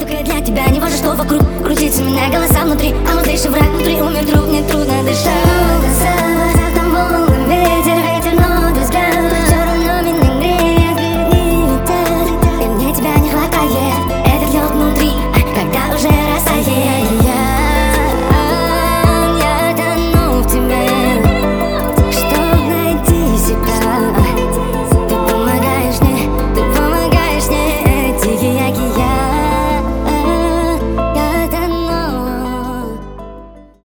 только для тебя. Не важно, что вокруг крутится, меня голоса внутри, а внутри враг, внутри умер друг, мне трудно дышать.